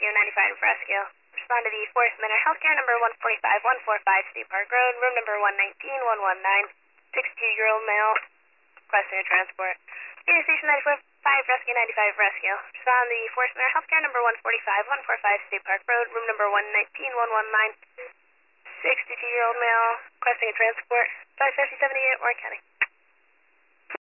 Rescue 95 Rescue. Respond to the Forest Manor Healthcare number 145 State Park Road, room number 119-119, 62-year-old male, requesting a transport. Radio Station 95 Rescue 95 Rescue. Respond to the Forest Manor Healthcare number 145 State Park Road, room number 119-119, 62-year-old male, requesting a transport. 55078 Warren County.